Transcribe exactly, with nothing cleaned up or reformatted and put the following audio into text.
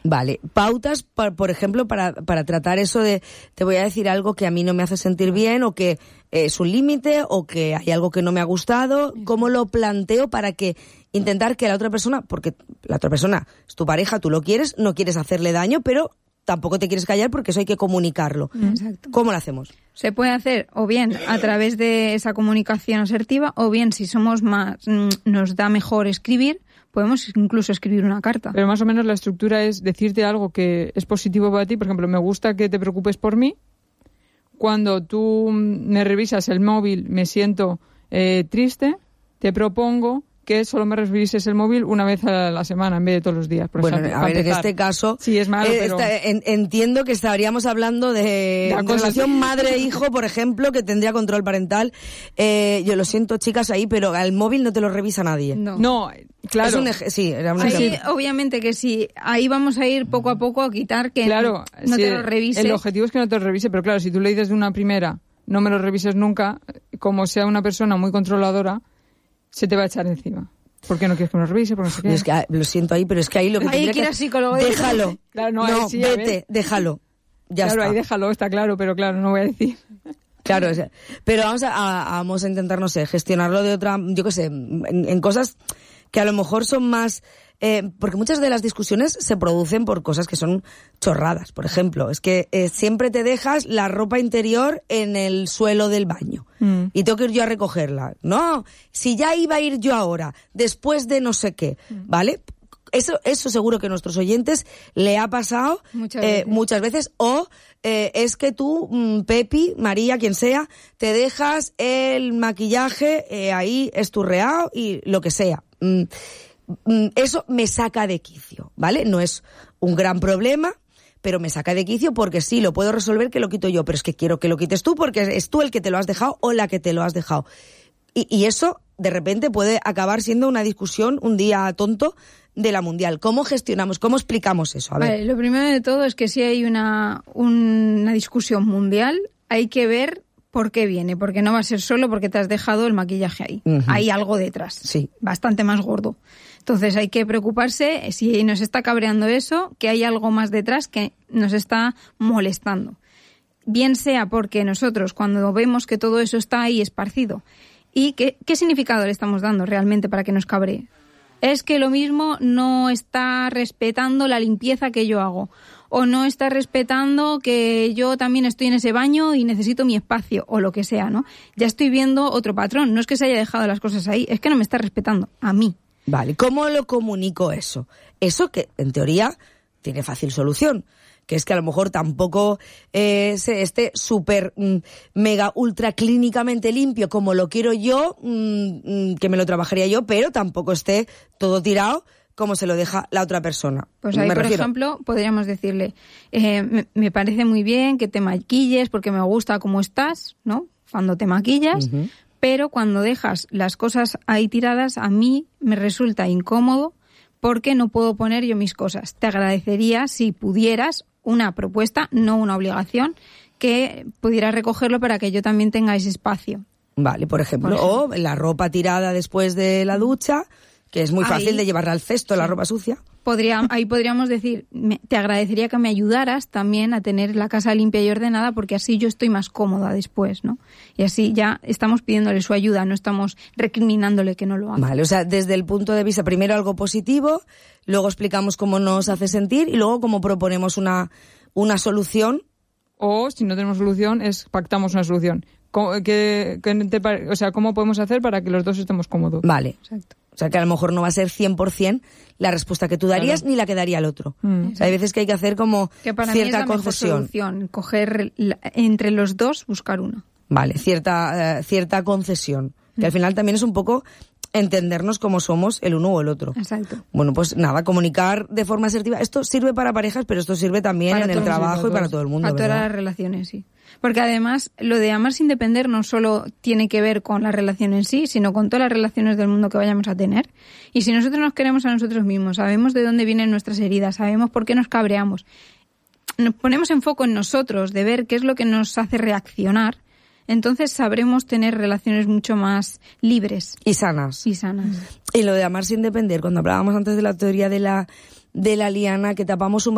Vale, pautas, por, por ejemplo, para, para tratar eso de te voy a decir algo que a mí no me hace sentir bien o que es un límite o que hay algo que no me ha gustado. ¿Cómo lo planteo para que intentar que la otra persona, porque la otra persona es tu pareja, tú lo quieres, no quieres hacerle daño, pero tampoco te quieres callar porque eso hay que comunicarlo? Exacto. ¿Cómo lo hacemos? Se puede hacer o bien a través de esa comunicación asertiva o bien si somos más, nos da mejor escribir, podemos incluso escribir una carta. Pero más o menos la estructura es decirte algo que es positivo para ti. Por ejemplo, me gusta que te preocupes por mí. Cuando tú me revisas el móvil me siento eh, triste. Te propongo que solo me revises el móvil una vez a la semana en vez de todos los días, por bueno, ejemplo. a ver, en este caso, sí, es malo, eh, pero... está, en, entiendo que estaríamos hablando de, de relación sí. madre-hijo, por ejemplo, que tendría control parental. Eh, yo lo siento, chicas, ahí, pero al móvil no te lo revisa nadie. No, no claro. Es un eje- sí, era un ahí, ejemplo. obviamente que sí, ahí vamos a ir poco a poco a quitar que claro, no sí, te lo revises. El objetivo es que no te lo revise, pero claro, si tú le dices de una primera, no me lo revises nunca, como sea una persona muy controladora, se te va a echar encima. ¿Por qué no quieres que me lo revise? Porque no sé qué. Es que, ah, lo siento ahí, pero es que ahí lo que Ahí tendría que ir que al psicólogo. déjalo. Claro, no, no ahí sí, a vete, ver. déjalo. Ya claro, está. ahí déjalo, está claro, pero claro, no voy a decir. Claro, o sea, pero vamos a, a- vamos a intentar, no sé, gestionarlo de otra, yo qué sé, en, en cosas que a lo mejor son más... Eh, porque muchas de las discusiones se producen por cosas que son chorradas. Por ejemplo, es que eh, siempre te dejas la ropa interior en el suelo del baño mm. y tengo que ir yo a recogerla. No, si ya iba a ir yo ahora, después de no sé qué, mm. ¿vale? Eso, eso seguro que a nuestros oyentes le ha pasado muchas, eh, veces. muchas veces. O eh, es que tú, mm, Pepi, María, quien sea, te dejas el maquillaje eh, ahí esturreado y lo que sea. Mm, Eso me saca de quicio, ¿vale? No es un gran problema, pero me saca de quicio porque sí, lo puedo resolver que lo quito yo, pero es que quiero que lo quites tú porque es tú el que te lo has dejado o la que te lo has dejado. Y, y eso, de repente, puede acabar siendo una discusión, un día tonto de la mundial. ¿Cómo gestionamos, cómo explicamos eso? A ver. Vale, lo primero de todo es que si hay una, una discusión mundial, hay que ver por qué viene, porque no va a ser solo porque te has dejado el maquillaje ahí. Uh-huh. Hay algo detrás, sí. bastante más gordo. Entonces hay que preocuparse, si nos está cabreando eso, que hay algo más detrás que nos está molestando. Bien sea porque nosotros, cuando vemos que todo eso está ahí esparcido, ¿y qué, qué significado le estamos dando realmente para que nos cabree? Es que lo mismo no está respetando la limpieza que yo hago, o no está respetando que yo también estoy en ese baño y necesito mi espacio, o lo que sea, ¿no? Ya estoy viendo otro patrón. No es que se haya dejado las cosas ahí, es que no me está respetando a mí. Vale, ¿cómo lo comunico eso? Eso que, en teoría, tiene fácil solución, que es que a lo mejor tampoco eh, se esté súper, mm, mega, ultra clínicamente limpio como lo quiero yo, mm, que me lo trabajaría yo, pero tampoco esté todo tirado como se lo deja la otra persona. Pues ahí, me por refiero. ejemplo, podríamos decirle, eh, me, me parece muy bien que te maquilles porque me gusta cómo estás, ¿no? Cuando te maquillas, uh-huh. pero cuando dejas las cosas ahí tiradas, a mí me resulta incómodo porque no puedo poner yo mis cosas. Te agradecería si pudieras una propuesta, no una obligación, que pudieras recogerlo para que yo también tenga ese espacio. Vale, por ejemplo, por ejemplo. o la ropa tirada después de la ducha, que es muy fácil ahí, de llevarla al cesto, sí. la ropa sucia. Podría, ahí podríamos decir, me, te agradecería que me ayudaras también a tener la casa limpia y ordenada porque así yo estoy más cómoda después, ¿no? Y así ya estamos pidiéndole su ayuda, no estamos recriminándole que no lo haga. Vale, o sea, desde el punto de vista, primero algo positivo, luego explicamos cómo nos hace sentir y luego cómo proponemos una, una solución. O, si no tenemos solución, es pactamos una solución. ¿Qué, qué te pare... O sea, ¿cómo podemos hacer para que los dos estemos cómodos? Vale. Exacto. O sea, que a lo mejor no va a ser cien por ciento la respuesta que tú darías claro. ni la que daría el otro. Mm. O sea, hay veces que hay que hacer como que para cierta mí es la concesión. Mejor solución, coger la, entre los dos, buscar una. Vale, cierta, uh, cierta concesión. Mm. Que al final también es un poco entendernos cómo somos el uno o el otro. Exacto. Bueno, pues nada, comunicar de forma asertiva. Esto sirve para parejas, pero esto sirve también para en el trabajo y para todo el mundo. Para todas ¿verdad? las relaciones, sí. Porque además, lo de amar sin depender no solo tiene que ver con la relación en sí, sino con todas las relaciones del mundo que vayamos a tener. Y si nosotros nos queremos a nosotros mismos, sabemos de dónde vienen nuestras heridas, sabemos por qué nos cabreamos, nos ponemos en foco en nosotros, de ver qué es lo que nos hace reaccionar, entonces sabremos tener relaciones mucho más libres. Y sanas. Y sanas. Y lo de amar sin depender, cuando hablábamos antes de la teoría de la, de la liana, que tapamos un